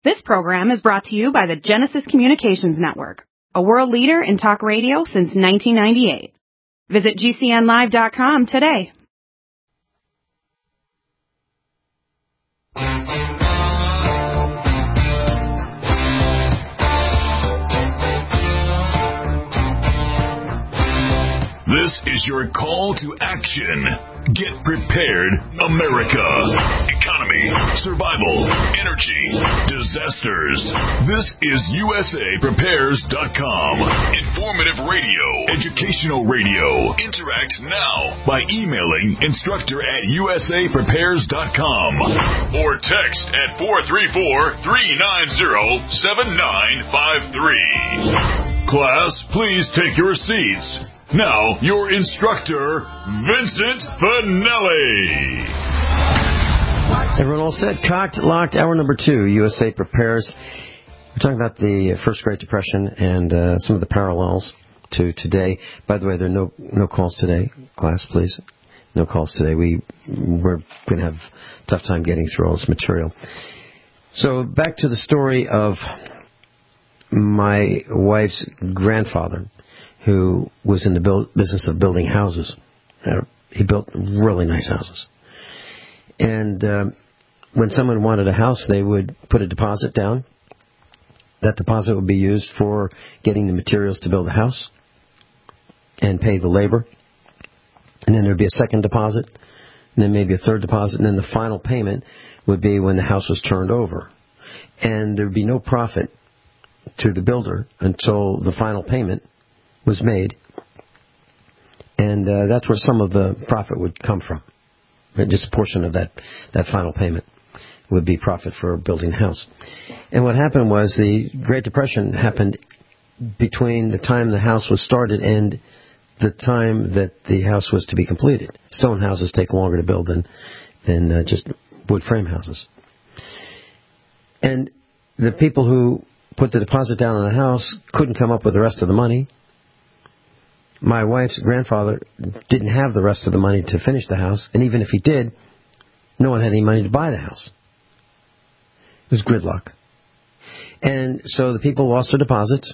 This program is brought to you by the Genesis Communications Network, a world leader in talk radio since 1998. Visit GCNlive.com today. This is your call to action. Get prepared, America. Economy, survival, energy, disasters. This is USAPrepares.com. Informative radio, educational radio. Interact now by emailing instructor@USAPrepares.com or text at 434-390-7953. Class, please take your seats. Now, your instructor, Vincent Finelli. Everyone all set? Cocked, locked, hour number 2, USA Prepares. We're talking about the First Great Depression and some of the parallels to today. By the way, there are no calls today. Class, please. No calls today. We're going to have a tough time getting through all this material. So, back to the story of my wife's grandfather, who was in the business of building houses. He built really nice houses. And when someone wanted a house, they would put a deposit down. That deposit would be used for getting the materials to build the house and pay the labor. And then there would be a second deposit, and then maybe a third deposit, and then the final payment would be when the house was turned over. And there would be no profit to the builder until the final payment was made, and that's where some of the profit would come from. Just a portion of that final payment would be profit for building the house. And what happened was the Great Depression happened between the time the house was started and the time that the house was to be completed. Stone houses take longer to build than just wood frame houses. And the people who put the deposit down on the house couldn't come up with the rest of the money. My wife's grandfather didn't have the rest of the money to finish the house, and even if he did, no one had any money to buy the house. It was gridlock. And so the people lost their deposits.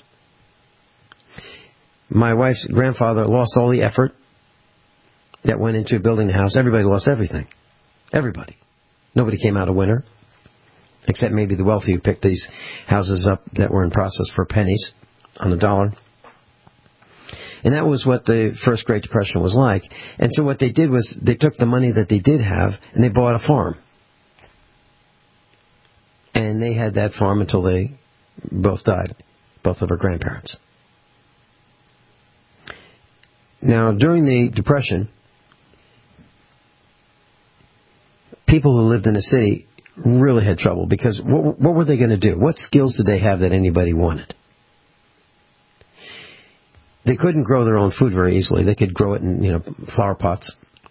My wife's grandfather lost all the effort that went into building the house. Everybody lost everything. Everybody. Nobody came out a winner, except maybe the wealthy who picked these houses up that were in process for pennies on the dollar. And that was what the First Great Depression was like. And so what they did was they took the money that they did have and they bought a farm. And they had that farm until they both died, both of our grandparents. Now, during the Depression, people who lived in the city really had trouble because what were they going to do? What skills did they have that anybody wanted? They couldn't grow their own food very easily. They could grow it in, flower pots.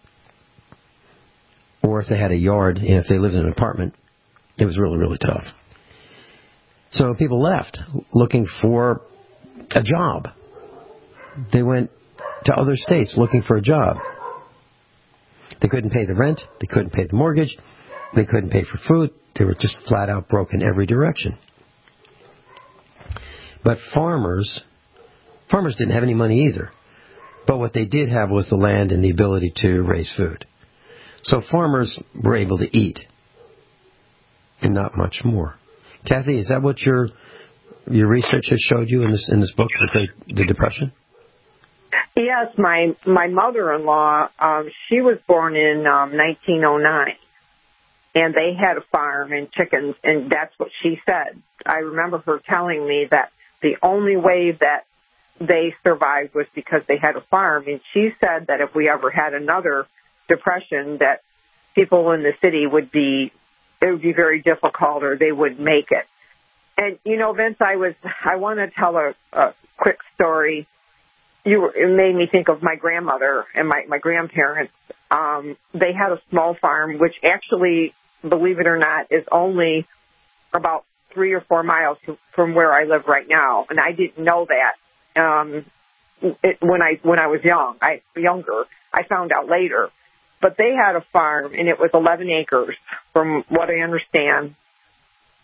Or if they had a yard, if they lived in an apartment, it was really, really tough. So people left looking for a job. They went to other states looking for a job. They couldn't pay the rent. They couldn't pay the mortgage. They couldn't pay for food. They were just flat out broke in every direction. But farmers didn't have any money either. But what they did have was the land and the ability to raise food. So farmers were able to eat. And not much more. Kathy, is that what your research has showed you in this book, The Depression? Yes, my mother-in-law, she was born in 1909. And they had a farm and chickens, and that's what she said. I remember her telling me that the only way that they survived was because they had a farm. And she said that if we ever had another depression, that people in the city it would be very difficult, or they would make it. And, Vince, I want to tell a quick story. It made me think of my grandmother and my grandparents. They had a small farm, which actually, believe it or not, is only about 3 or 4 miles from where I live right now. And I didn't know that. When I was younger, I found out later. But they had a farm, and it was 11 acres, from what I understand.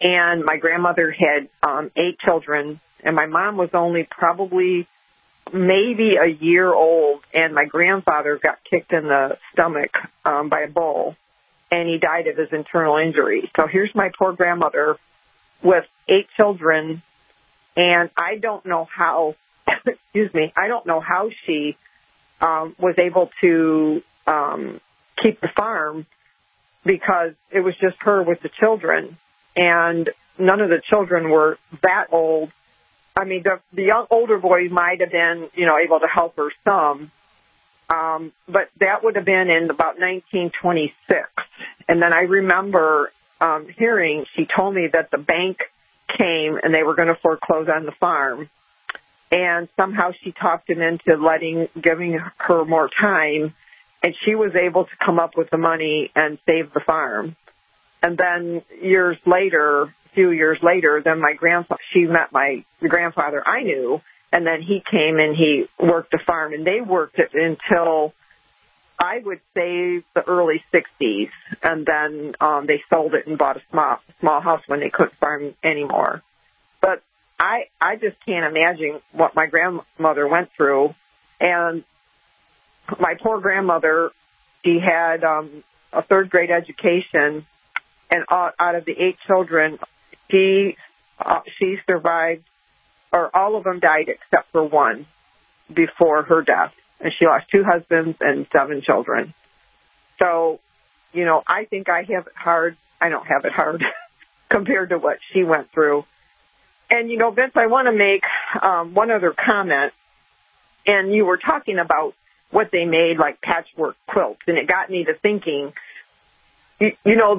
and my grandmother had 8 children, and my mom was only probably maybe a year old, and my grandfather got kicked in the stomach by a bull, and he died of his internal injuries. So here's my poor grandmother with 8 children, and I don't know how, I don't know how she was able to keep the farm, because it was just her with the children, and none of the children were that old. I mean, the older boys might have been, able to help her some, but that would have been in about 1926. And then I remember hearing, she told me that the bank came and they were going to foreclose on the farm. And somehow she talked him into giving her more time, and she was able to come up with the money and save the farm. And then a few years later, then she met the grandfather I knew, and then he came and he worked the farm, and they worked it until, I would say, the early 60s, and then they sold it and bought a small house when they couldn't farm anymore. But I just can't imagine what my grandmother went through. And my poor grandmother, she had a 3rd grade education, and out of the 8 children, she survived, or all of them died except for one before her death. And she lost 2 husbands and 7 children. So, I think I have it hard. I don't have it hard compared to what she went through. And, Vince, I want to make one other comment. And you were talking about what they made, like patchwork quilts, and it got me to thinking, they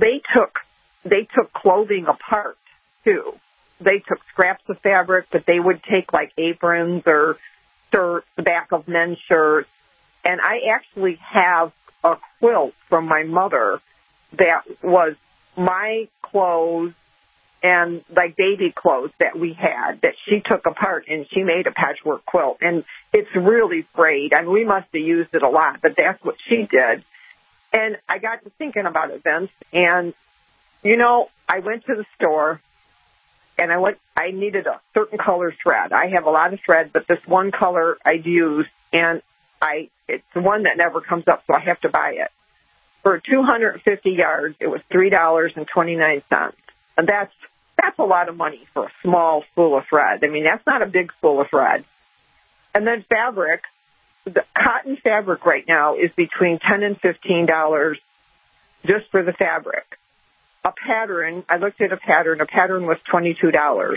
took clothing apart, too. They took scraps of fabric, but they would take, like, aprons or shirts, the back of men's shirts. And I actually have a quilt from my mother that was my clothes and like baby clothes that we had that she took apart, and she made a patchwork quilt. And it's really frayed. I mean, we must have used it a lot, but that's what she did. And I got to thinking about it, Vince. And, I went to the store, and I needed a certain color thread. I have a lot of thread, but this one color I'd used, and it's the one that never comes up, so I have to buy it. For 250 yards, it was $3.29. And that's a lot of money for a small spool of thread. I mean, that's not a big spool of thread. And then fabric, the cotton fabric right now is between $10 and $15 just for the fabric. A pattern, I looked at a pattern was $22.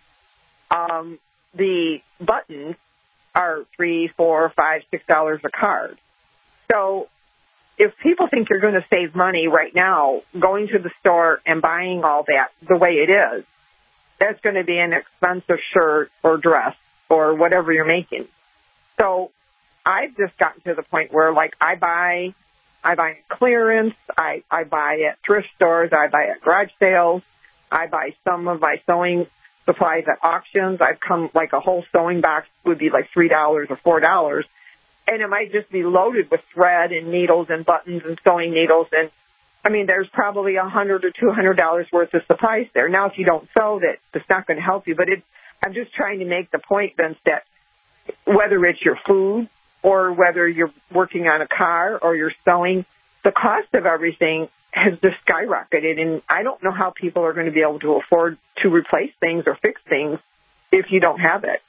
The buttons are $3, $4, $5, $6 a card. So if people think you're going to save money right now, going to the store and buying all that the way it is, that's going to be an expensive shirt or dress or whatever you're making. So I've just gotten to the point where, like, I buy clearance, I buy at thrift stores, I buy at garage sales, I buy some of my sewing supplies at auctions. I've come, like, a whole sewing box would be like $3 or $4. And it might just be loaded with thread and needles and buttons and sewing needles. And, I mean, there's probably $100 or $200 worth of supplies there. Now, if you don't sew that, it's not going to help you. But I'm just trying to make the point, Vince, that whether it's your food or whether you're working on a car or you're sewing, the cost of everything has just skyrocketed. And I don't know how people are going to be able to afford to replace things or fix things if you don't have it.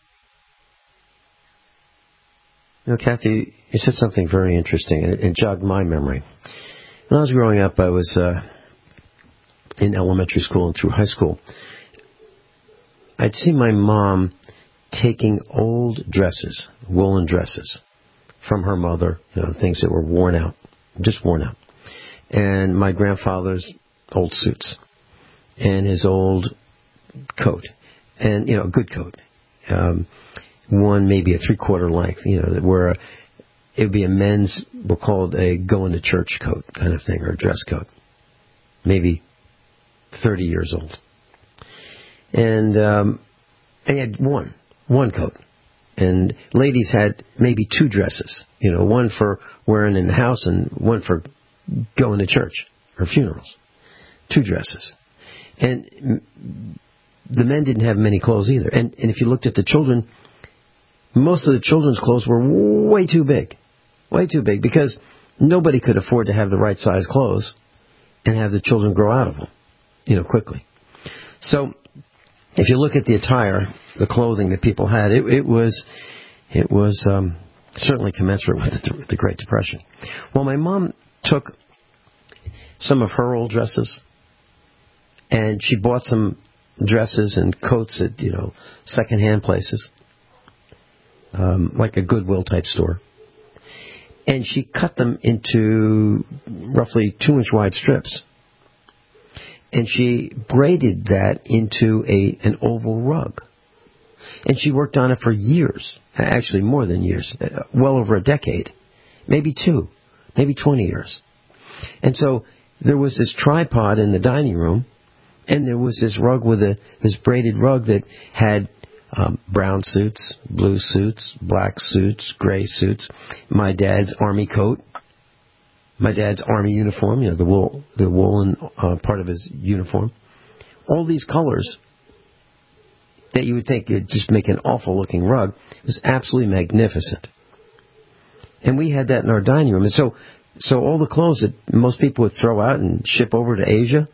Kathy, you said something very interesting, and it jogged my memory. When I was growing up, I was in elementary school and through high school. I'd see my mom taking old dresses, woolen dresses, from her mother, things that were worn out, just worn out, and my grandfather's old suits, and his old coat, and, a good coat. One maybe a 3/4 length, where it would be a men's, we'll call it a going to church coat kind of thing, or a dress coat, maybe 30 years old. And they had one coat. And ladies had maybe 2 dresses, one for wearing in the house and one for going to church or funerals. 2 dresses. And the men didn't have many clothes either. And if you looked at the children, most of the children's clothes were way too big. Way too big, because nobody could afford to have the right size clothes and have the children grow out of them, quickly. So, if you look at the attire, the clothing that people had, it was certainly commensurate with the Great Depression. Well, my mom took some of her old dresses, and she bought some dresses and coats at, secondhand places, like a Goodwill type store. And she cut them into roughly 2-inch wide strips. And she braided that into an oval rug. And she worked on it for years. Actually, more than years. Well over a decade. Maybe 2. Maybe 20 years. And so there was this tripod in the dining room. And there was this rug this braided rug that had brown suits, blue suits, black suits, gray suits, my dad's army coat, my dad's army uniform, the woolen part of his uniform. All these colors that you would think would just make an awful looking rug. It was absolutely magnificent. And we had that in our dining room. And so all the clothes that most people would throw out and ship over to Asia,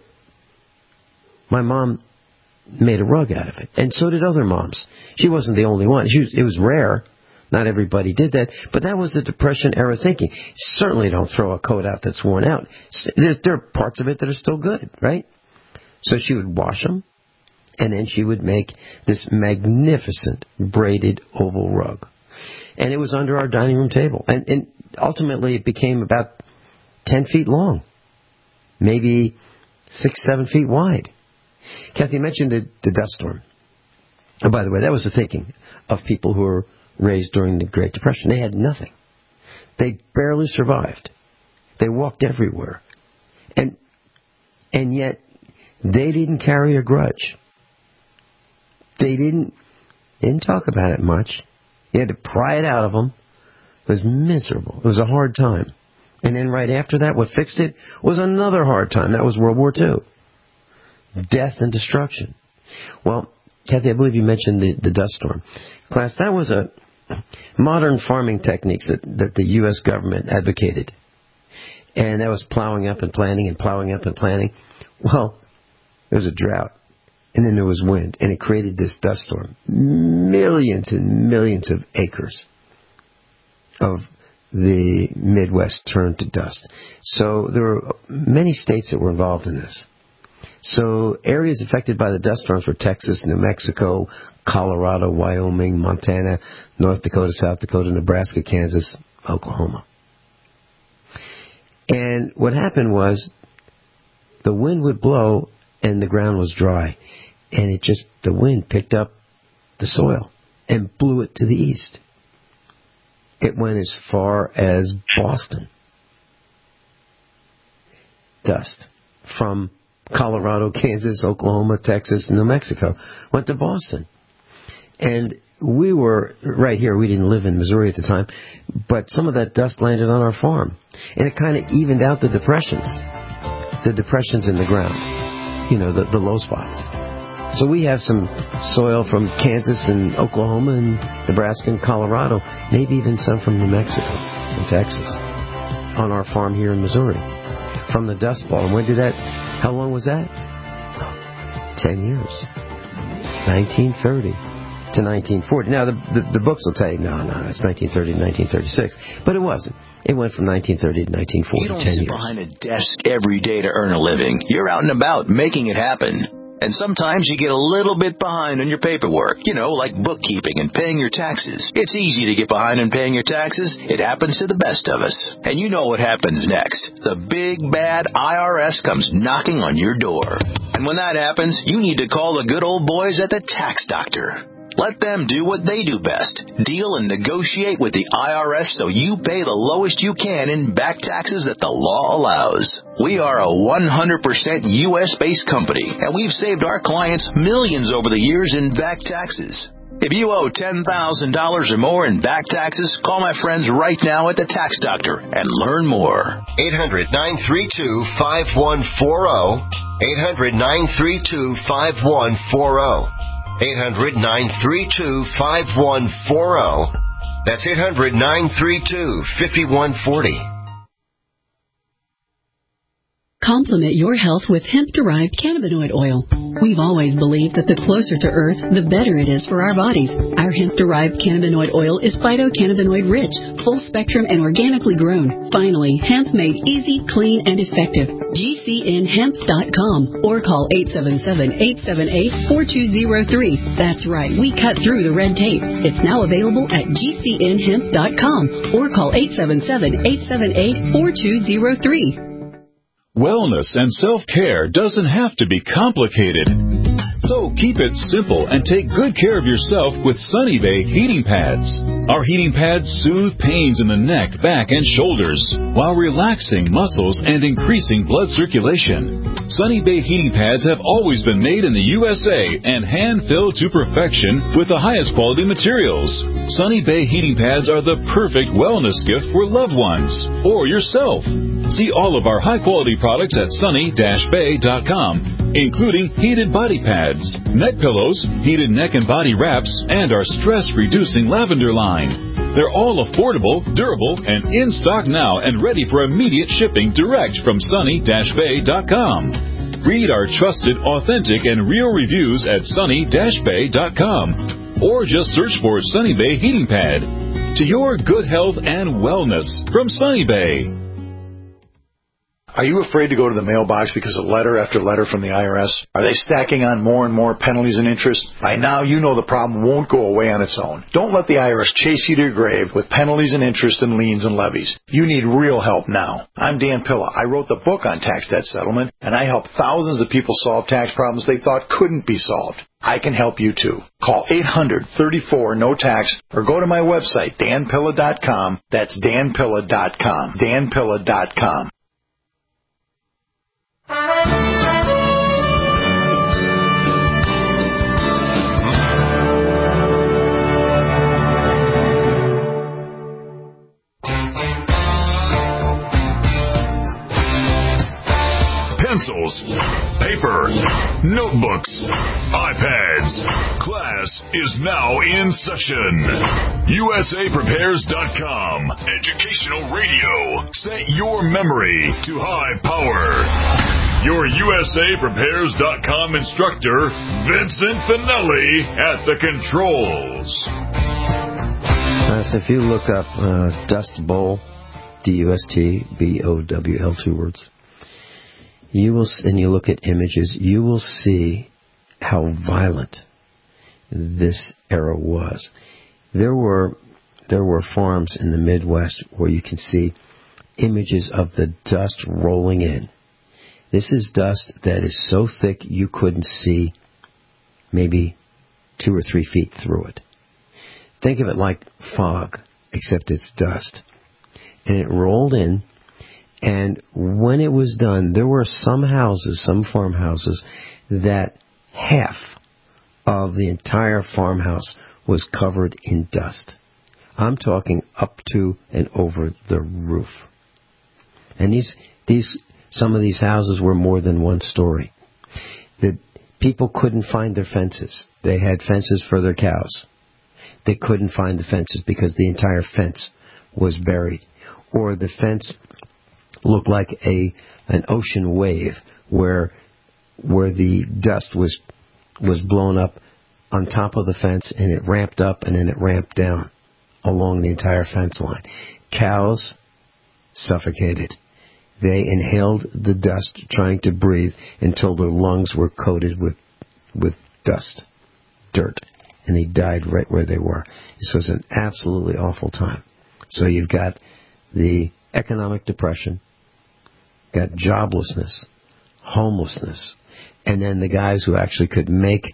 my mom made a rug out of it. And so did other moms. She wasn't the only one. It was rare. Not everybody did that. But that was the Depression-era thinking. Certainly don't throw a coat out that's worn out. There are parts of it that are still good, right? So she would wash them, and then she would make this magnificent braided oval rug. And it was under our dining room table. And ultimately it became about 10 feet long. Maybe 6-7 feet wide. Kathy mentioned the dust storm. And by the way, that was the thinking of people who were raised during the Great Depression. They had nothing. They barely survived. They walked everywhere. And yet, they didn't carry a grudge. They didn't talk about it much. You had to pry it out of them. It was miserable. It was a hard time. And then right after that, what fixed it was another hard time. That was World War II. Death and destruction. Well, Kathy, I believe you mentioned the dust storm. Class, that was a modern farming techniques that the U.S. government advocated. And that was plowing up and planting and plowing up and planting. Well, there was a drought. And then there was wind. And it created this dust storm. Millions and millions of acres of the Midwest turned to dust. So there were many states that were involved in this. So areas affected by the dust storms were Texas, New Mexico, Colorado, Wyoming, Montana, North Dakota, South Dakota, Nebraska, Kansas, Oklahoma. And what happened was the wind would blow and the ground was dry. And the wind picked up the soil and blew it to the east. It went as far as Boston. Dust from Colorado, Kansas, Oklahoma, Texas, New Mexico. Went to Boston. And we were right here. We didn't live in Missouri at the time. But some of that dust landed on our farm. And it kind of evened out the depressions. The depressions in the ground. The low spots. So we have some soil from Kansas and Oklahoma and Nebraska and Colorado. Maybe even some from New Mexico and Texas. On our farm here in Missouri. From the Dust Bowl. And when did that... How long was that? 10 years. 1930 to 1940. Now, the books will tell you, no, it's 1930 to 1936. But it wasn't. It went from 1930 to 1940, 10 years. You don't sit behind a desk every day to earn a living. You're out and about making it happen. And sometimes you get a little bit behind on your paperwork, like bookkeeping and paying your taxes. It's easy to get behind on paying your taxes. It happens to the best of us. And you know what happens next. The big, bad IRS comes knocking on your door. And when that happens, you need to call the good old boys at the Tax Doctor. Let them do what they do best. Deal and negotiate with the IRS so you pay the lowest you can in back taxes that the law allows. We are a 100% U.S.-based company, and we've saved our clients millions over the years in back taxes. If you owe $10,000 or more in back taxes, call my friends right now at the Tax Doctor and learn more. 800-932-5140. 800-932-5140. 800-932-5140. That's 800-932-5140. Complement your health with hemp-derived cannabinoid oil. We've always believed that the closer to Earth, the better it is for our bodies. Our hemp-derived cannabinoid oil is phytocannabinoid-rich, full-spectrum, and organically grown. Finally, hemp made easy, clean, and effective. GCNhemp.com or call 877-878-4203. That's right, we cut through the red tape. It's now available at GCNhemp.com or call 877-878-4203. Wellness and self-care doesn't have to be complicated. So keep it simple and take good care of yourself with Sunny Bay heating pads. Our heating pads soothe pains in the neck, back, and shoulders while relaxing muscles and increasing blood circulation. Sunny Bay heating pads have always been made in the USA and hand-filled to perfection with the highest quality materials. Sunny Bay heating pads are the perfect wellness gift for loved ones or yourself. See all of our high-quality products at sunny-bay.com, including heated body pads, neck pillows, heated neck and body wraps, and our stress-reducing lavender line. They're all affordable, durable, and in stock now and ready for immediate shipping direct from sunny-bay.com. Read our trusted, authentic, and real reviews at sunny-bay.com, or just search for Sunny Bay Heating Pad. To your good health and wellness from Sunny Bay. Are you afraid to go to the mailbox because of letter after letter from the IRS? Are they stacking on more and more penalties and interest? By now, you know the problem won't go away on its own. Don't let the IRS chase you to your grave with penalties and interest and liens and levies. You need real help now. I'm Dan Pilla. I wrote the book on tax debt settlement, and I help thousands of people solve tax problems they thought couldn't be solved. I can help you too. Call 800-34-NO-TAX or go to my website, danpilla.com. That's danpilla.com. danpilla.com. Pencils, paper, notebooks, iPads. Class is now in session. USAPrepares.com. Educational radio. Set your memory to high power. Your USAPrepares.com instructor, Vincent Finelli, at the controls. So if you look up Dust Bowl, DUSTBOWL, 2 words, you will, and you look at images, you will see how violent this era was. There were farms in the Midwest where you can see images of the dust rolling in. This is dust that is so thick you couldn't see maybe 2 or 3 feet through it. Think of it like fog, except it's dust. And it rolled in. And when it was done, there were some farmhouses, that half of the entire farmhouse was covered in dust. I'm talking up to and over the roof. And some of these houses were more than 1 story. The people couldn't find their fences. They had fences for their cows. They couldn't find the fences because the entire fence was buried. Or the fence looked like an ocean wave where the dust was blown up on top of the fence, and it ramped up and then it ramped down along the entire fence line. Cows suffocated. They inhaled the dust trying to breathe until their lungs were coated with dust, dirt, and they died right where they were. This was an absolutely awful time. So you've got the economic depression, got joblessness, homelessness, and then the guys who actually could make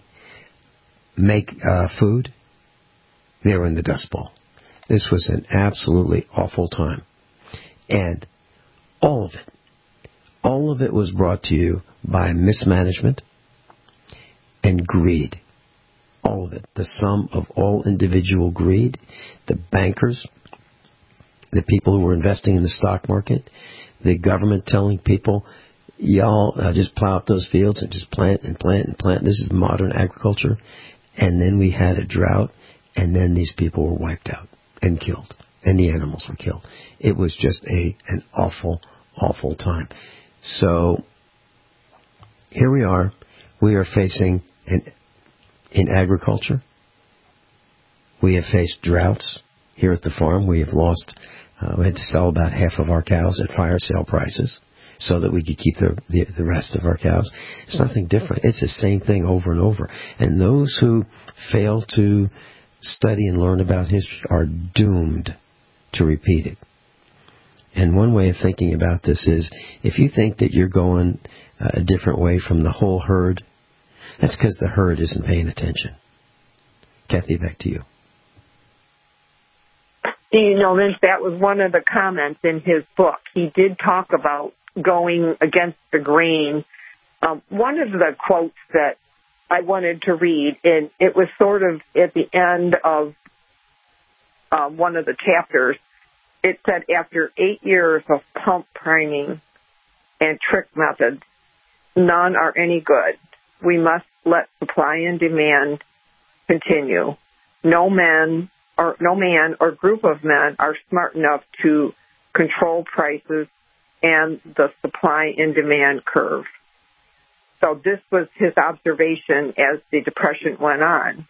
food, they were in the Dust Bowl. This was an absolutely awful time. And all of it was brought to you by mismanagement and greed. All of it. The sum of all individual greed, the bankers, the people who were investing in the stock market, the government telling people y'all just plow up those fields and just plant and plant and plant. This is modern agriculture. And then we had a drought, and then these people were wiped out and killed, and the animals were killed. It was just an awful, awful time. So here we are. We are facing, in agriculture, we have faced droughts here at the farm. We have lost, we had to sell about half of our cows at fire sale prices so that we could keep the rest of our cows. It's nothing different. It's the same thing over and over. And those who fail to study and learn about history are doomed to repeat it. And one way of thinking about this is, if you think that you're going a different way from the whole herd, that's because the herd isn't paying attention. Kathy, back to you. You know, Vince, that was one of the comments in his book. He did talk about going against the grain. One of the quotes that I wanted to read, and it was sort of at the end of one of the chapters. It said, after 8 years of pump priming and trick methods, none are any good. We must let supply and demand continue. No man or group of men are smart enough to control prices and the supply and demand curve. So this was his observation as the Depression went on.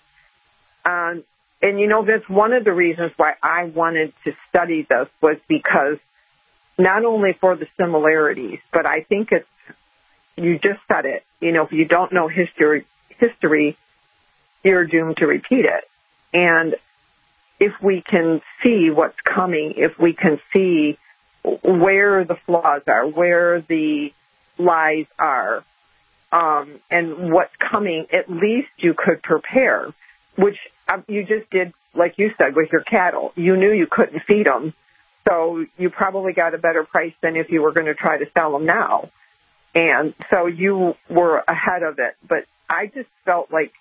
And, you know, that's one of the reasons why I wanted to study this, was because not only for the similarities, but I think it's, you just said it, you know, if you don't know history, you're doomed to repeat it. And if we can see what's coming, if we can see where the flaws are, where the lies are, and what's coming, at least you could prepare, which you just did, like you said, with your cattle. You knew you couldn't feed them, so you probably got a better price than if you were going to try to sell them now. And so you were ahead of it. But I just felt like,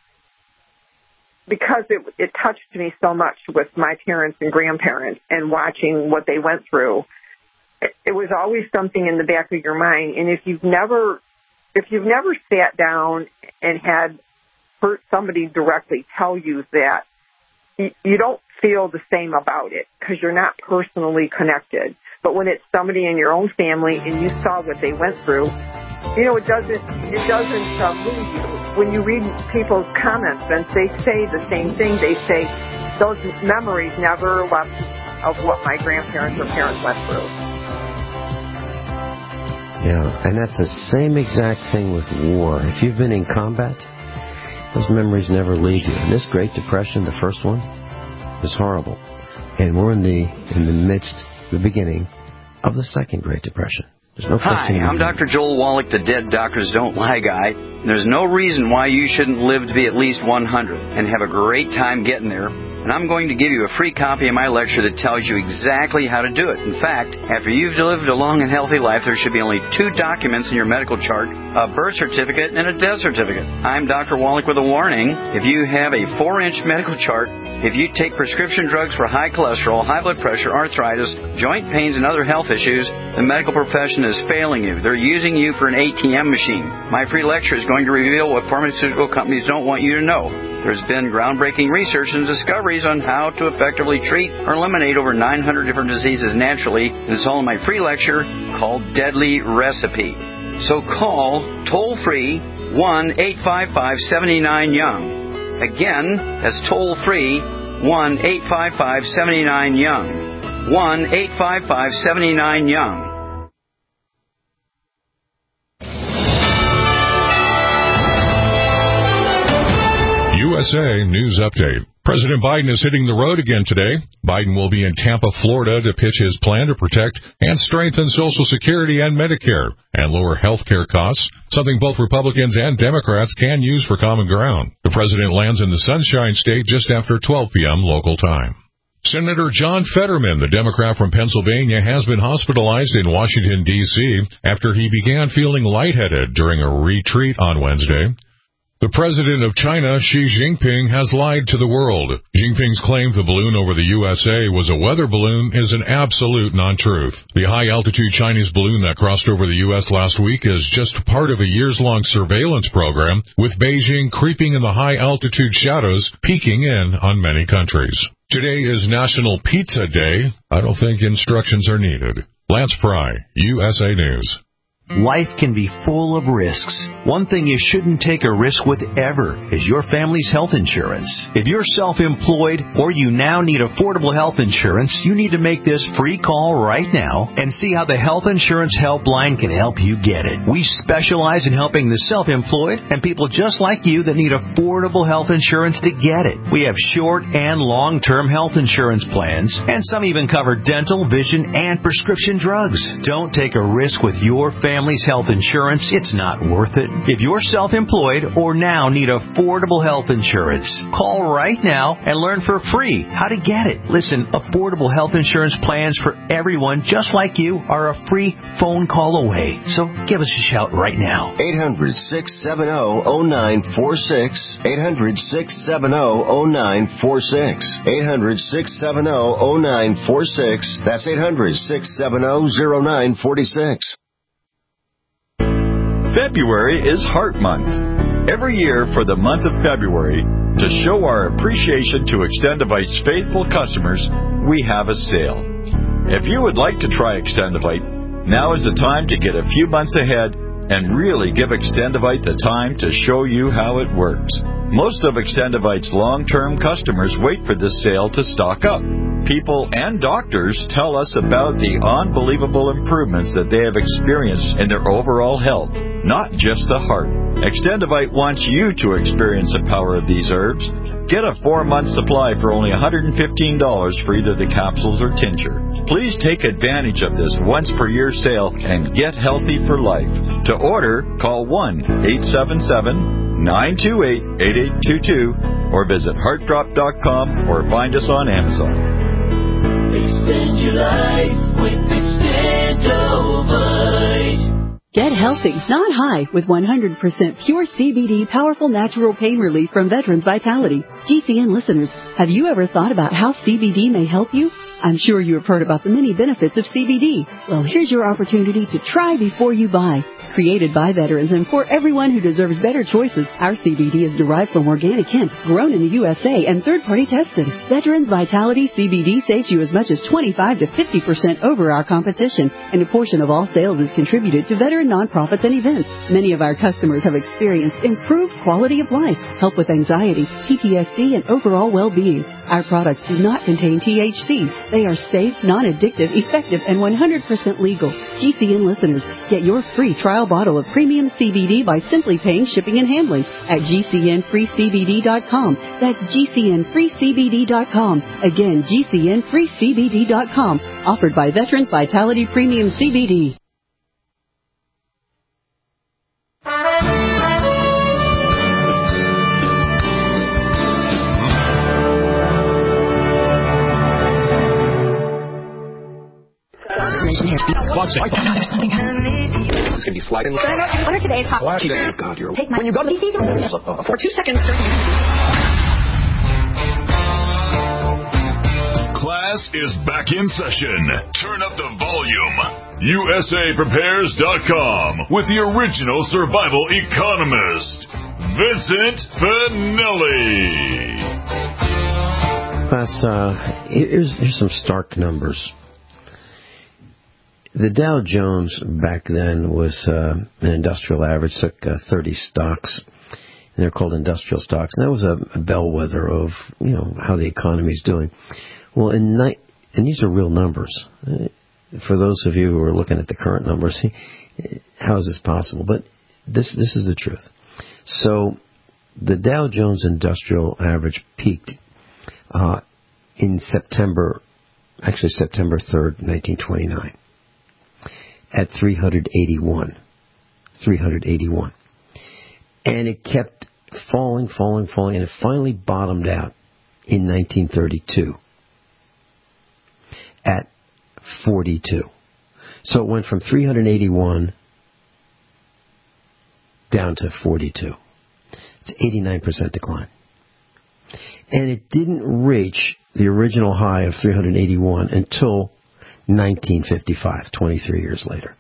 because it touched me so much with my parents and grandparents and watching what they went through, it was always something in the back of your mind. And if you've never sat down and had heard somebody directly tell you that, you don't feel the same about it because you're not personally connected. But when it's somebody in your own family and you saw what they went through, you know, it doesn't move you. When you read people's comments, and they say the same thing. They say, those memories never left of what my grandparents or parents went through. Yeah, and that's the same exact thing with war. If you've been in combat, those memories never leave you. And this Great Depression, the first one, was horrible. And we're in the midst, the beginning of the Second Great Depression. There's no question. Hi, I'm Dr. Joel Wallach, the Dead Doctors Don't Lie guy. There's no reason why you shouldn't live to be at least 100 and have a great time getting there. And I'm going to give you a free copy of my lecture that tells you exactly how to do it. In fact, after you've lived a long and healthy life, there should be only 2 documents in your medical chart, a birth certificate and a death certificate. I'm Dr. Wallach with a warning. If you have a 4-inch medical chart, if you take prescription drugs for high cholesterol, high blood pressure, arthritis, joint pains, and other health issues, the medical profession is failing you. They're using you for an ATM machine. My free lecture is going to reveal what pharmaceutical companies don't want you to know. There's been groundbreaking research and discoveries on how to effectively treat or eliminate over 900 different diseases naturally. And it's all in my free lecture called Deadly Recipe. So call toll-free 1-855-79-YOUNG. Again, that's toll-free 1-855-79-YOUNG. 1-855-79-YOUNG. USA News Update. President Biden is hitting the road again today. Biden will be in Tampa, Florida to pitch his plan to protect and strengthen Social Security and Medicare and lower health care costs, something both Republicans and Democrats can use for common ground. The president lands in the Sunshine State just after 12 p.m. local time. Senator John Fetterman, the Democrat from Pennsylvania, has been hospitalized in Washington, D.C. after he began feeling lightheaded during a retreat on Wednesday. The president of China, Xi Jinping, has lied to the world. Jinping's claim the balloon over the USA was a weather balloon is an absolute non-truth. The high-altitude Chinese balloon that crossed over the U.S. last week is just part of a years-long surveillance program, with Beijing creeping in the high-altitude shadows, peeking in on many countries. Today is National Pizza Day. I don't think instructions are needed. Lance Pry, USA News. Life can be full of risks. One thing you shouldn't take a risk with ever is your family's health insurance. If you're self-employed or you now need affordable health insurance, you need to make this free call right now and see how the Health Insurance Helpline can help you get it. We specialize in helping the self-employed and people just like you that need affordable health insurance to get it. We have short and long-term health insurance plans, and some even cover dental, vision, and prescription drugs. Don't take a risk with your family's health insurance. It's not worth it. If you're self-employed or now need affordable health insurance, call right now and learn for free how to get it. Listen, affordable health insurance plans for everyone just like you are a free phone call away. So give us a shout right now. 800-670-0946. 800-670-0946. 800-670-0946. That's 800-670-0946. February is Heart Month. Every year for the month of February, to show our appreciation to Extendivite's faithful customers, we have a sale. If you would like to try Extendivite, now is the time to get a few months ahead and really give Extendivite the time to show you how it works. Most of Extendivite's long-term customers wait for this sale to stock up. People and doctors tell us about the unbelievable improvements that they have experienced in their overall health, not just the heart. Extendivite wants you to experience the power of these herbs. Get a 4-month supply for only $115 for either the capsules or tincture. Please take advantage of this once-per-year sale and get healthy for life. To order, call 1-877-928-8822 or visit heartdrop.com or find us on Amazon. Extend your life with Extendovite. Get healthy, not high, with 100% pure CBD powerful natural pain relief from Veterans Vitality. GCN listeners, have you ever thought about how CBD may help you? I'm sure you have heard about the many benefits of CBD. Well, here's your opportunity to try before you buy. Created by veterans and for everyone who deserves better choices, our CBD is derived from organic hemp, grown in the USA and third-party tested. Veterans Vitality CBD saves you as much as 25 to 50% over our competition, and a portion of all sales is contributed to veteran nonprofits and events. Many of our customers have experienced improved quality of life, help with anxiety, PTSD, and overall well-being. Our products do not contain THC. They are safe, non-addictive, effective, and 100% legal. GCN listeners, get your free trial bottle of premium CBD by simply paying shipping and handling at GCNFreeCBD.com. That's GCNFreeCBD.com. Again, GCNFreeCBD.com. Offered by Veterans Vitality Premium CBD. It's going to be sliding. What are today's hot? Oh, God, you're... Take my... When you go to the for 2 seconds... Class is back in session. Turn up the volume. USAPrepares.com with the original survival economist, Vincent Finelli. Class, here's some stark numbers. The Dow Jones back then was an industrial average, took 30 stocks, and they're called industrial stocks. And that was a bellwether of, how the economy's doing. Well, and these are real numbers. For those of you who are looking at the current numbers, how is this possible? But this is the truth. So the Dow Jones Industrial Average peaked in September 3rd, 1929. At 381. And it kept falling, and it finally bottomed out in 1932 at 42. So it went from 381 down to 42. It's 89% decline. And it didn't reach the original high of 381 until 1955, 23 years later.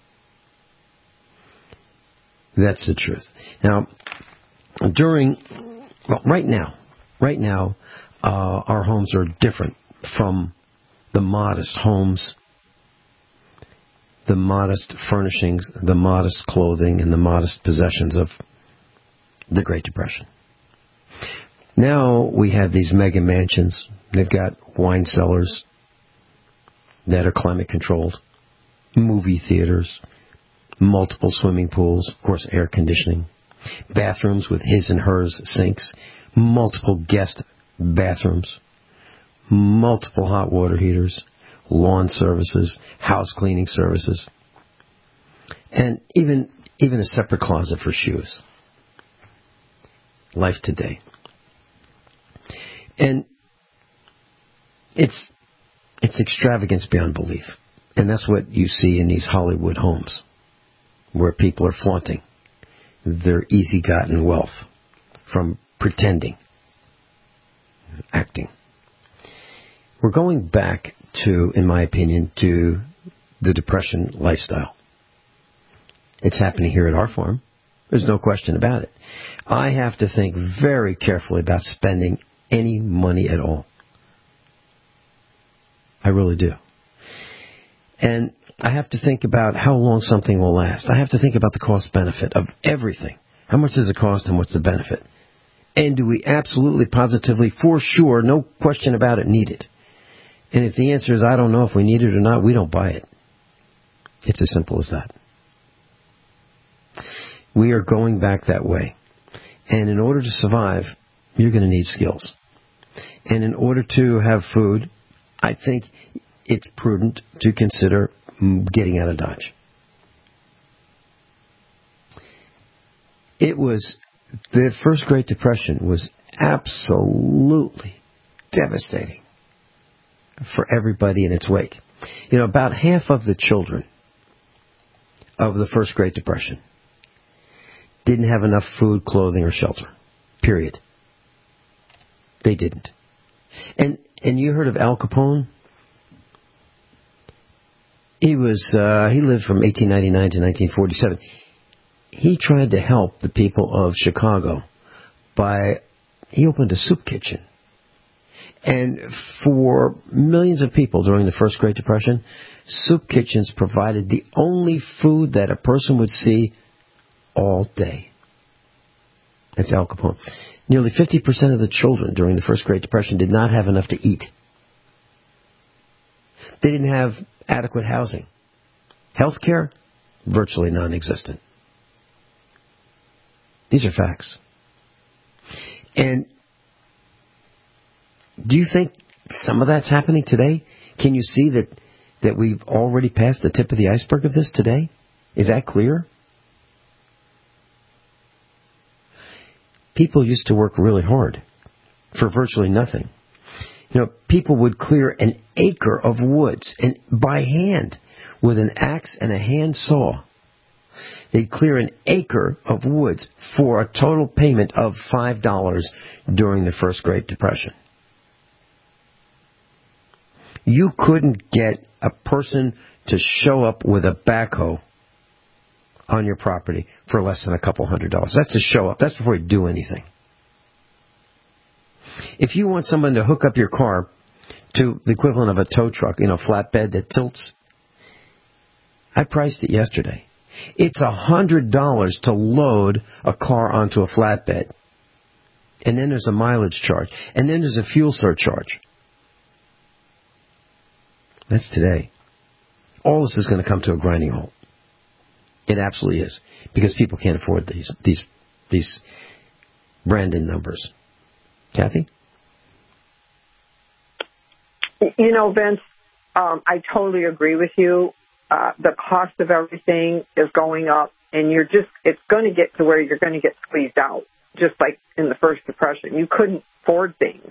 That's the truth. Now, right now, our homes are different from the modest homes, the modest furnishings, the modest clothing, and the modest possessions of the Great Depression. Now we have these mega mansions. They've got wine cellars that are climate controlled, movie theaters, multiple swimming pools, of course air conditioning, bathrooms with his and hers sinks, multiple guest bathrooms, multiple hot water heaters, lawn services, house cleaning services, and even a separate closet for shoes. Life today. And it's extravagance beyond belief. And that's what you see in these Hollywood homes, where people are flaunting their easy-gotten wealth from pretending, acting. We're going back to, in my opinion, to the Depression lifestyle. It's happening here at our farm. There's no question about it. I have to think very carefully about spending any money at all. I really do. And I have to think about how long something will last. I have to think about the cost-benefit of everything. How much does it cost and what's the benefit? And do we absolutely, positively, for sure, no question about it, need it? And if the answer is I don't know if we need it or not, we don't buy it. It's as simple as that. We are going back that way. And in order to survive, you're going to need skills. And in order to have food, I think it's prudent to consider getting out of Dodge. The first Great Depression was absolutely devastating for everybody in its wake. You know, about half of the children of the first Great Depression didn't have enough food, clothing, or shelter. Period. They didn't. And you heard of Al Capone? He lived from 1899 to 1947. He tried to help the people of Chicago he opened a soup kitchen. And for millions of people during the first Great Depression, soup kitchens provided the only food that a person would see all day. That's Al Capone. Nearly 50% of the children during the first Great Depression did not have enough to eat. They didn't have adequate housing. Health care, virtually non-existent. These are facts. And do you think some of that's happening today? Can you see that we've already passed the tip of the iceberg of this today? Is that clear? People used to work really hard for virtually nothing. You know, people would clear an acre of woods and by hand with an axe and a hand saw. They'd clear an acre of woods for a total payment of $5 during the first Great Depression. You couldn't get a person to show up with a backhoe on your property for less than a couple $100. That's to show up. That's before you do anything. If you want someone to hook up your car to the equivalent of a tow truck, flatbed that tilts, I priced it yesterday. It's $100 to load a car onto a flatbed. And then there's a mileage charge. And then there's a fuel surcharge. That's today. All this is going to come to a grinding halt. It absolutely is. Because people can't afford these Brandon numbers. Kathy? Vince, I totally agree with you. The cost of everything is going up, and it's going to get to where you're going to get squeezed out, just like in the first Depression. You couldn't afford things.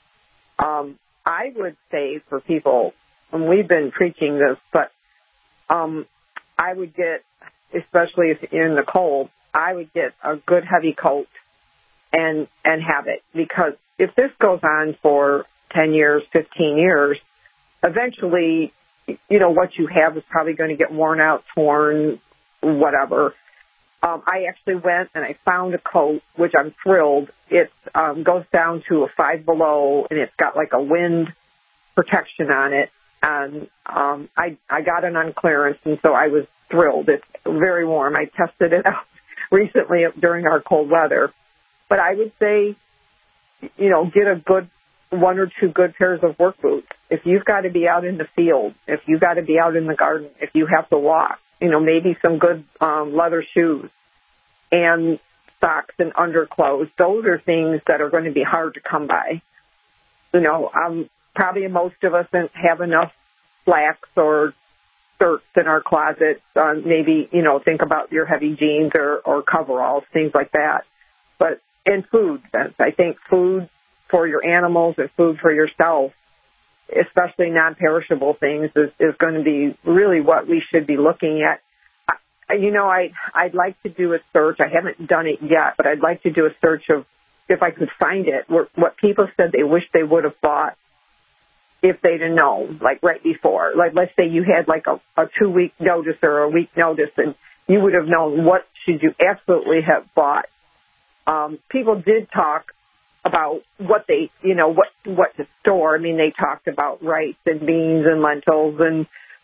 I would say for people, and we've been preaching this, but I would get, especially if you're in the cold, I would get a good heavy coat and have it. Because if this goes on for 10 years, 15 years, eventually, what you have is probably going to get worn out, torn, whatever. I actually went and I found a coat, which I'm thrilled. It goes down to a 5 below, and it's got like a wind protection on it. And I got it on clearance, and so I was thrilled. It's very warm. I tested it out recently during our cold weather. But I would say, get a good 1 or 2 good pairs of work boots. If you've got to be out in the field, if you've got to be out in the garden, if you have to walk, maybe some good leather shoes and socks and underclothes. Those are things that are going to be hard to come by. Probably most of us have enough slacks or shirts in our closets. Maybe, think about your heavy jeans or coveralls, things like that. But in food, I think food for your animals and food for yourself, especially non-perishable things, is going to be really what we should be looking at. I'd like to do a search. I haven't done it yet, but I'd like to do a search of, if I could find it, what people said they wish they would have bought if they'd have known, like right before. Like, let's say you had like a 2-week notice or a week notice, and you would have known what should you absolutely have bought. People did talk about what they, what to store. I mean, they talked about rice and beans and lentils and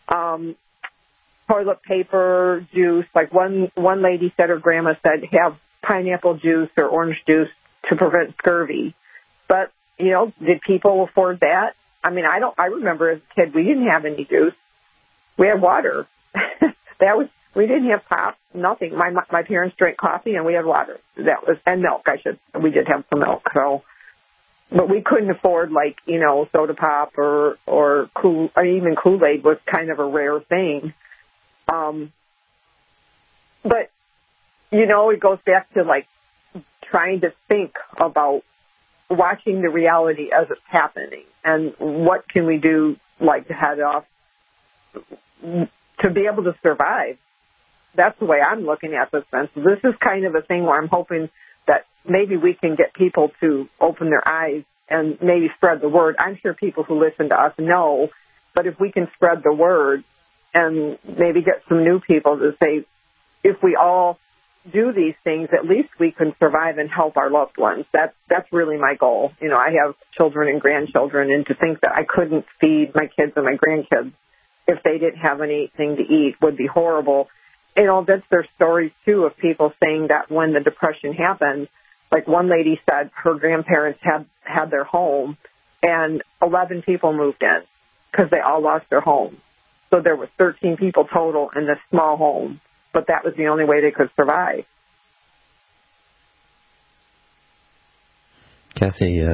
toilet paper, juice. Like one lady said, her grandma said, have pineapple juice or orange juice to prevent scurvy. But, did people afford that? I mean, I remember as a kid, we didn't have any juice. We had water. We didn't have pop, nothing. My parents drank coffee and we had water. And milk, we did have some milk. So, but we couldn't afford soda pop or even Kool-Aid was kind of a rare thing. But, it goes back to trying to think about watching the reality as it's happening and what can we do to head off to be able to survive. That's the way I'm looking at this, Vince. This is kind of a thing where I'm hoping that maybe we can get people to open their eyes and maybe spread the word. I'm sure people who listen to us know, but if we can spread the word and maybe get some new people to say, if we all do these things, at least we can survive and help our loved ones. That's really my goal. I have children and grandchildren, and to think that I couldn't feed my kids and my grandkids if they didn't have anything to eat would be horrible. That's their stories, too, of people saying that when the Depression happened, like one lady said her grandparents had their home, and 11 people moved in because they all lost their home. So there were 13 people total in this small home, but that was the only way they could survive. Kathy,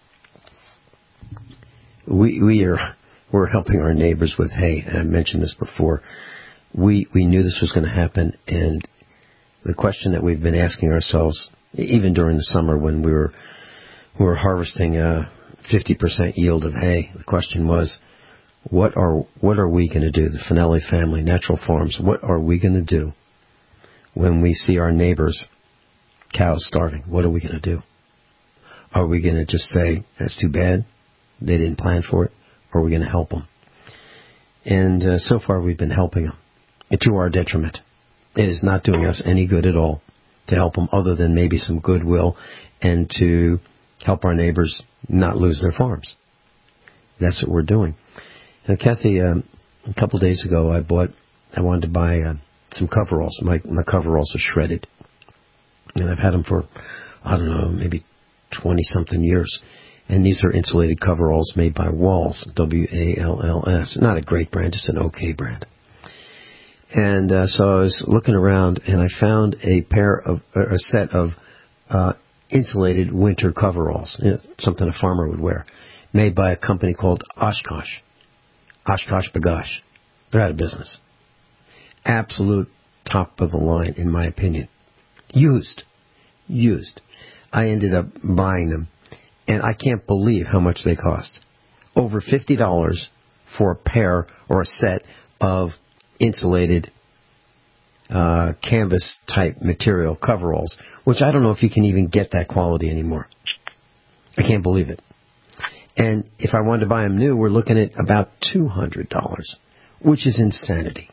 we're helping our neighbors with hay. I mentioned this before. We knew this was going to happen, and the question that we've been asking ourselves, even during the summer when we were harvesting a 50% yield of hay, the question was, what are we going to do? The Finelli family, Natural Farms, what are we going to do when we see our neighbors' cows starving? What are we going to do? Are we going to just say, that's too bad, they didn't plan for it, or are we going to help them? And so far we've been helping them to our detriment. It is not doing us any good at all to help them, other than maybe some goodwill and to help our neighbors not lose their farms. That's what we're doing. Now, Kathy, a couple of days ago I wanted to buy some coveralls. My coveralls are shredded. And I've had them for, maybe 20-something years. And these are insulated coveralls made by Walls, W-A-L-L-S. Not a great brand, just an okay brand. And so I was looking around, and I found a set of insulated winter coveralls, something a farmer would wear, made by a company called Oshkosh. Oshkosh B'gosh. They're out of business. Absolute top of the line, in my opinion. Used. I ended up buying them, and I can't believe how much they cost. Over $50 for a pair or a set of insulated canvas type material coveralls, which I don't know if you can even get that quality anymore. I can't believe it. And if I wanted to buy them new, we're looking at about $200, which is insanity.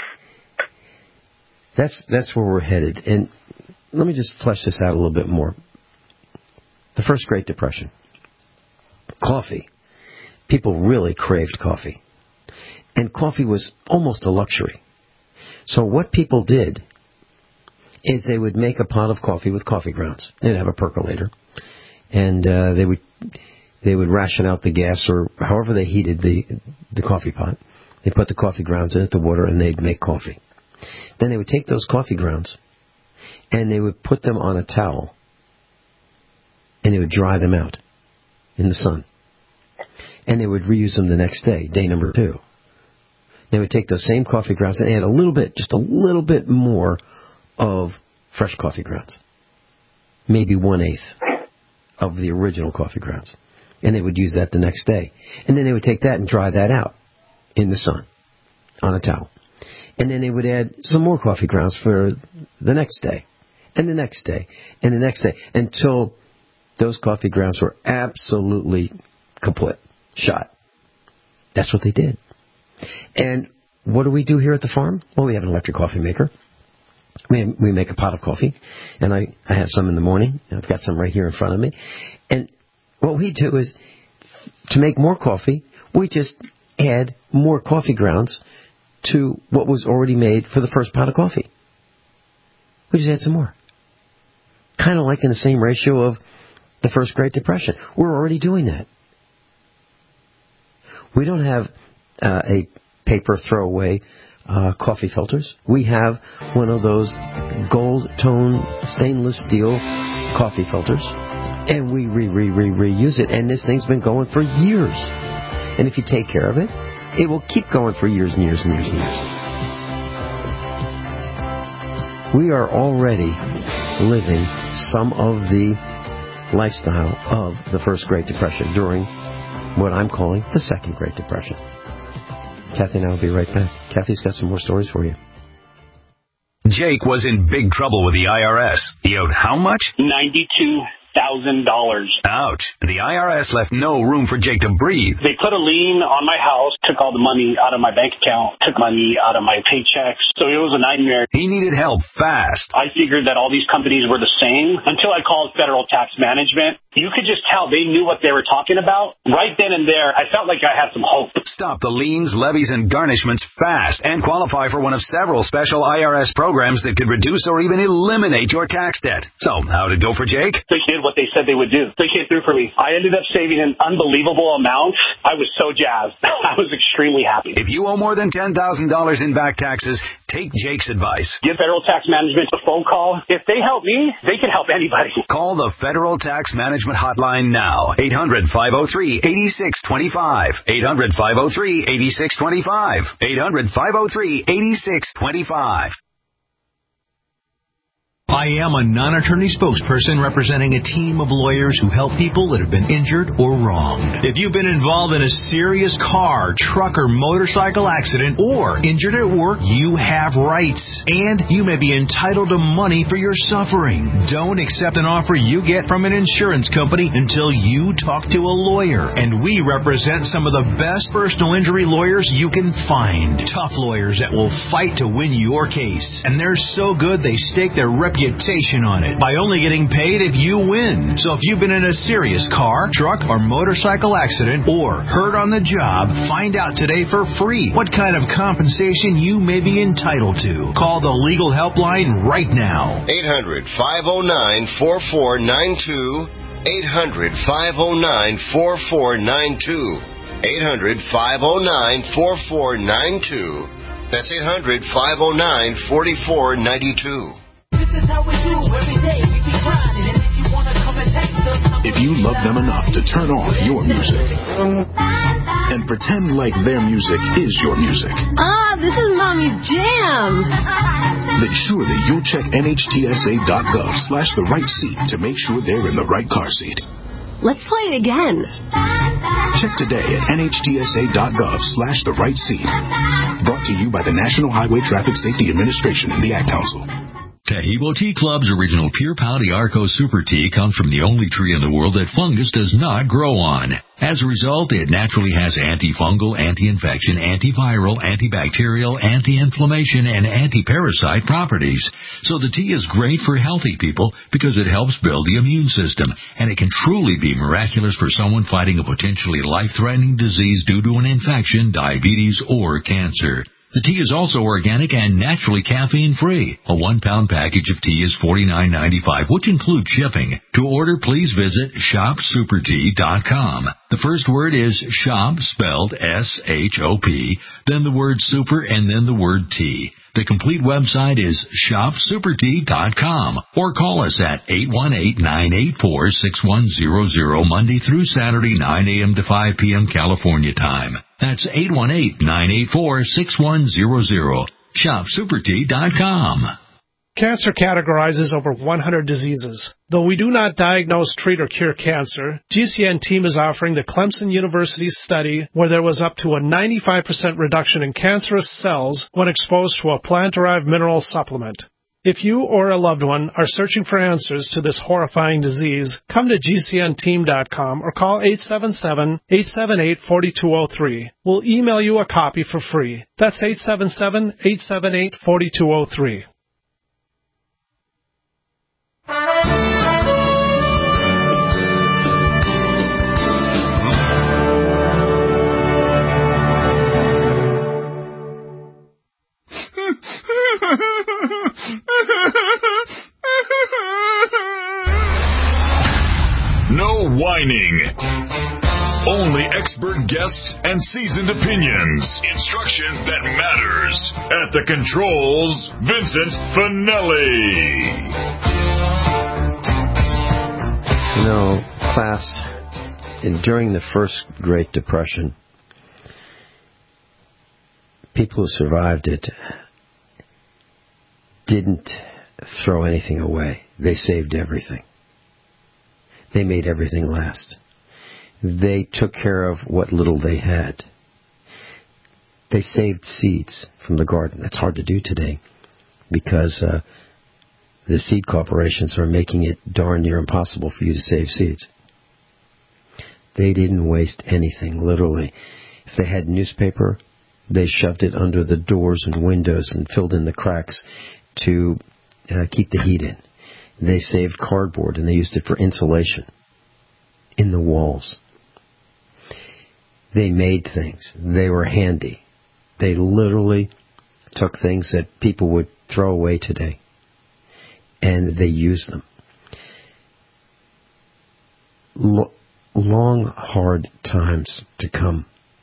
That's where we're headed. And let me just flesh this out a little bit more. The first Great Depression. Coffee. People really craved coffee. And coffee was almost a luxury. So what people did is they would make a pot of coffee with coffee grounds. They'd have a percolator. And they would ration out the gas or however they heated the coffee pot. They put the coffee grounds in it, the water, and they'd make coffee. Then they would take those coffee grounds and they would put them on a towel and they would dry them out in the sun. And they would reuse them the next day, day number 2. They would take those same coffee grounds and add a little bit, just a little bit more of fresh coffee grounds. Maybe 1/8 of the original coffee grounds. And they would use that the next day. And then they would take that and dry that out in the sun on a towel. And then they would add some more coffee grounds for the next day, and the next day, and the next day, until those coffee grounds were absolutely kaput, shot. That's what they did. And what do we do here at the farm? Well, we have an electric coffee maker. We make a pot of coffee, and I have some in the morning. I've got some right here in front of me. And what we do is, to make more coffee, we just add more coffee grounds to what was already made for the first pot of coffee. We just add some more. Kind of like in the same ratio of the first Great Depression. We're already doing that. We don't have a paper throwaway coffee filters. We have one of those gold tone stainless steel coffee filters, and we reuse it. And this thing's been going for years. And if you take care of it, it will keep going for years and years and years and years. We are already living some of the lifestyle of the first Great Depression during what I'm calling the second Great Depression. Kathy and I will be right back. Kathy's got some more stories for you. Jake was in big trouble with the IRS. He owed how much? $92,000. Ouch. The IRS left no room for Jake to breathe. They put a lien on my house, took all the money out of my bank account, took money out of my paychecks. So it was a nightmare. He needed help fast. I figured that all these companies were the same until I called Federal Tax Management. You could just tell they knew what they were talking about. Right then and there, I felt like I had some hope. Stop the liens, levies, and garnishments fast and qualify for one of several special IRS programs that could reduce or even eliminate your tax debt. So, how'd it go for Jake? They did what they said they would do. They came through for me. I ended up saving an unbelievable amount. I was so jazzed. I was extremely happy. If you owe more than $10,000 in back taxes, take Jake's advice. Give Federal Tax Management a phone call. If they help me, they can help anybody. Call the Federal Tax Management Hotline now. 800-503-8625. 800-503-8625. 800-503-8625. I am a non-attorney spokesperson representing a team of lawyers who help people that have been injured or wronged. If you've been involved in a serious car, truck, or motorcycle accident or injured at work, you have rights. And you may be entitled to money for your suffering. Don't accept an offer you get from an insurance company until you talk to a lawyer. And we represent some of the best personal injury lawyers you can find. Tough lawyers that will fight to win your case. And they're so good they stake their reputation on it by only getting paid if you win. So if you've been in a serious car, truck, or motorcycle accident or hurt on the job, find out today for free what kind of compensation you may be entitled to. Call the legal helpline right now. 800-509-4492. 800-509-4492. 800-509-4492. That's 800-509-4492. This is how we do every day. We keep grinding, and if you wanna come and text us, if you love them enough to turn on your music and pretend like their music is your music. This is Mommy's jam. Then surely you'll check NHTSA.gov/the right seat to make sure they're in the right car seat. Let's play it again. Check today at nhtsa.gov/the-right-seat. Brought to you by the National Highway Traffic Safety Administration and the Ad Council. Tahibo Tea Club's original Pure Pouty Arco Super Tea comes from the only tree in the world that fungus does not grow on. As a result, it naturally has antifungal, anti-infection, antiviral, antibacterial, anti-inflammation, and anti-parasite properties. So the tea is great for healthy people because it helps build the immune system, and it can truly be miraculous for someone fighting a potentially life-threatening disease due to an infection, diabetes, or cancer. The tea is also organic and naturally caffeine-free. A 1-pound package of tea is $49.95, which includes shipping. To order, please visit shopsupertea.com. The first word is shop, spelled S-H-O-P, then the word super, and then the word tea. The complete website is shopsupertea.com, or call us at 818-984-6100 Monday through Saturday, 9 a.m. to 5 p.m. California time. That's 818-984-6100. Shopsupertea.com. Cancer categorizes over 100 diseases. Though we do not diagnose, treat, or cure cancer, GCN team is offering the Clemson University study where there was up to a 95% reduction in cancerous cells when exposed to a plant-derived mineral supplement. If you or a loved one are searching for answers to this horrifying disease, come to GCNteam.com or call 877-878-4203. We'll email you a copy for free. That's 877-878-4203. No whining. Only expert guests and seasoned opinions. Instruction that matters. At the controls, Vincent Finelli. You know, class, during the first Great Depression, people who survived it didn't throw anything away. They saved everything. They made everything last. They took care of what little they had. They saved seeds from the garden. That's hard to do today because the seed corporations are making it darn near impossible for you to save seeds. They didn't waste anything, literally. If they had newspaper, they shoved it under the doors and windows and filled in the cracks to keep the heat in. They saved cardboard and they used it for insulation in the walls. They made things. They were handy. They literally took things that people would throw away today and they used them. Long, hard times to come.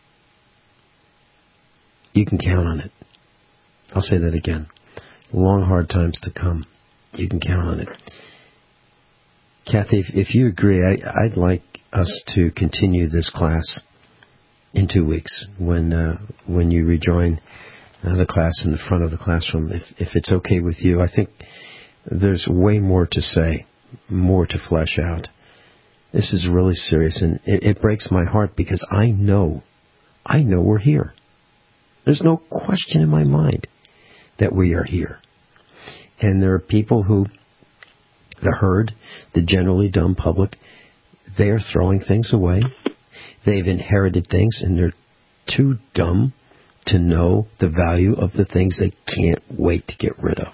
You can count on it. I'll say that again. Long, hard times to come. You can count on it. Kathy, if you agree, I'd like us to continue this class in 2 weeks when you rejoin the class in the front of the classroom. If it's okay with you, I think there's way more to say, more to flesh out. This is really serious, and it breaks my heart because I know we're here. There's no question in my mind that we are here. And there are people who, the herd, the generally dumb public, they are throwing things away. They've inherited things, and they're too dumb to know the value of the things they can't wait to get rid of.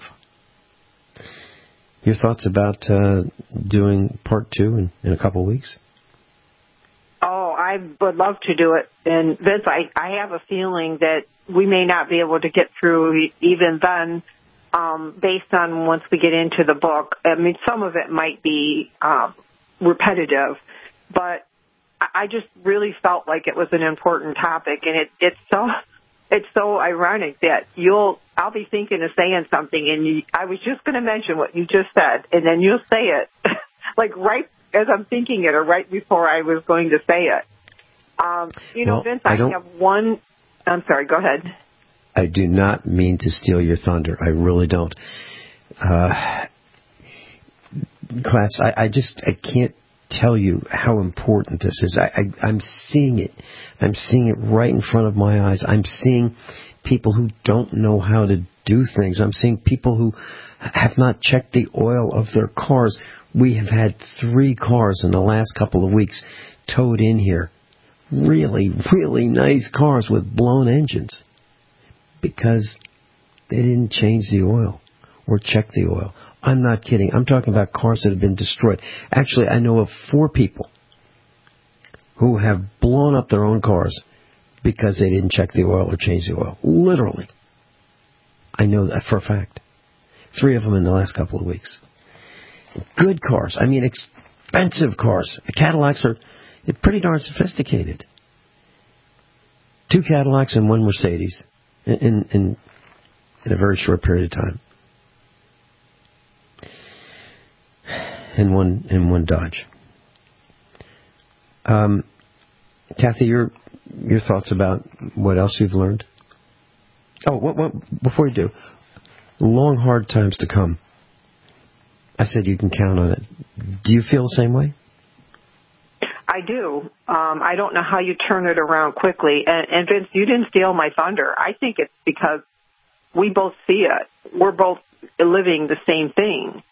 Your thoughts about doing part 2 in a couple of weeks? Oh, I would love to do it. And Vince, I have a feeling that we may not be able to get through even then, based on once we get into the book. I mean, some of it might be repetitive, but I just really felt like it was an important topic, and it's so ironic that I'll be thinking of saying something, and I was just going to mention what you just said, and then you'll say it, like right as I'm thinking it, or right before I was going to say it. Vince, I have one. I'm sorry. Go ahead. I do not mean to steal your thunder. I really don't. Class, I can't tell you how important this is. I'm seeing it. I'm seeing it right in front of my eyes. I'm seeing people who don't know how to do things. I'm seeing people who have not checked the oil of their cars. We have had 3 cars in the last couple of weeks towed in here. Really, really nice cars with blown engines because they didn't change the oil or check the oil. I'm not kidding. I'm talking about cars that have been destroyed. Actually, I know of 4 people who have blown up their own cars because they didn't check the oil or change the oil. Literally. I know that for a fact. 3 of them in the last couple of weeks. Good cars. I mean, expensive cars. Cadillacs are pretty darn sophisticated. 2 Cadillacs and 1 Mercedes in a very short period of time. And one Dodge. Kathy, your thoughts about what else you've learned? Oh, what before you do, long hard times to come. I said you can count on it. Do you feel the same way? I do. I don't know how you turn it around quickly. And Vince, you didn't steal my thunder. I think it's because we both see it. We're both living the same thing.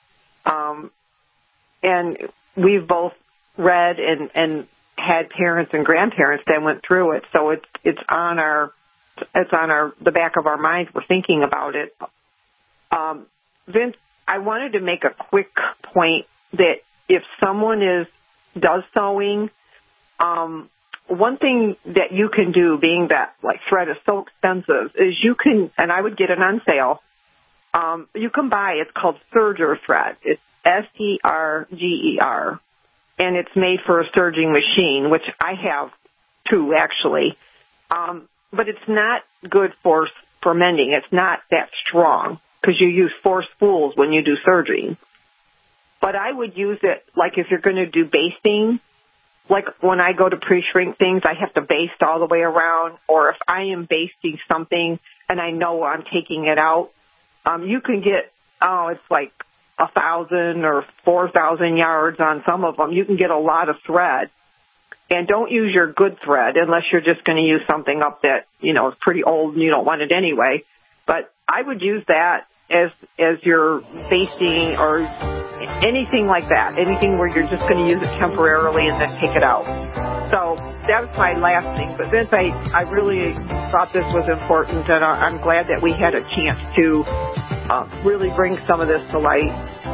And we've both read and had parents and grandparents that went through it. So it's on the back of our minds. We're thinking about it. Vince, I wanted to make a quick point that if someone does sewing, one thing that you can do, being that like thread is so expensive, is you can, and I would get it on sale. You can buy. It's called Serger thread. It's Serger, and it's made for a serging machine, which I have too, actually. But it's not good for mending. It's not that strong because you use 4 spools when you do serging. But I would use it like if you're going to do basting. Like when I go to pre-shrink things, I have to baste all the way around. Or if I am basting something and I know I'm taking it out, you can get, it's like 1,000 or 4,000 yards on some of them. You can get a lot of thread. And don't use your good thread unless you're just going to use something up that, is pretty old and you don't want it anyway. But I would use that as your basting or anything like that, anything where you're just going to use it temporarily and then take it out. So that was my last thing. But Vince, I really thought this was important, and I'm glad that we had a chance to really bring some of this to light.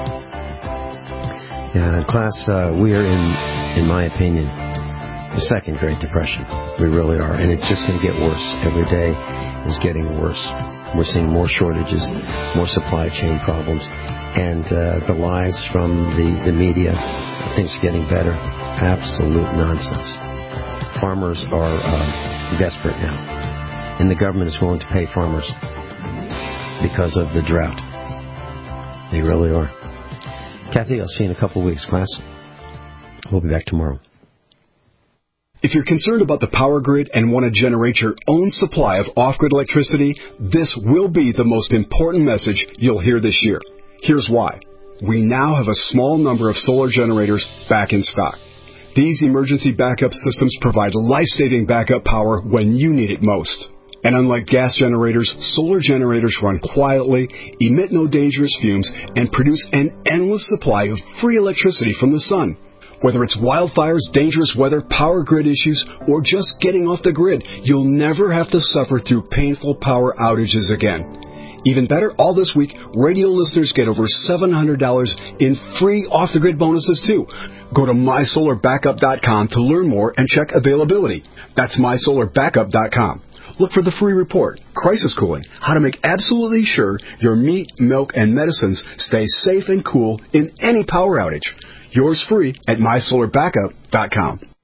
Yeah, class, we are in my opinion, the second Great Depression. We really are, and it's just going to get worse. Every day is getting worse. We're seeing more shortages, more supply chain problems, and the lies from the media, things are getting better. Absolute nonsense. Farmers are desperate now, and the government is willing to pay farmers because of the drought. They really are. Kathy, I'll see you in a couple of weeks, class. We'll be back tomorrow. If you're concerned about the power grid and want to generate your own supply of off-grid electricity, this will be the most important message you'll hear this year. Here's why. We now have a small number of solar generators back in stock. These emergency backup systems provide life-saving backup power when you need it most. And unlike gas generators, solar generators run quietly, emit no dangerous fumes, and produce an endless supply of free electricity from the sun. Whether it's wildfires, dangerous weather, power grid issues, or just getting off the grid, you'll never have to suffer through painful power outages again. Even better, all this week, radio listeners get over $700 in free off-the-grid bonuses, too. Go to MySolarBackup.com to learn more and check availability. That's MySolarBackup.com. Look for the free report, Crisis Cooling, how to make absolutely sure your meat, milk, and medicines stay safe and cool in any power outage. Yours free at MySolarBackup.com.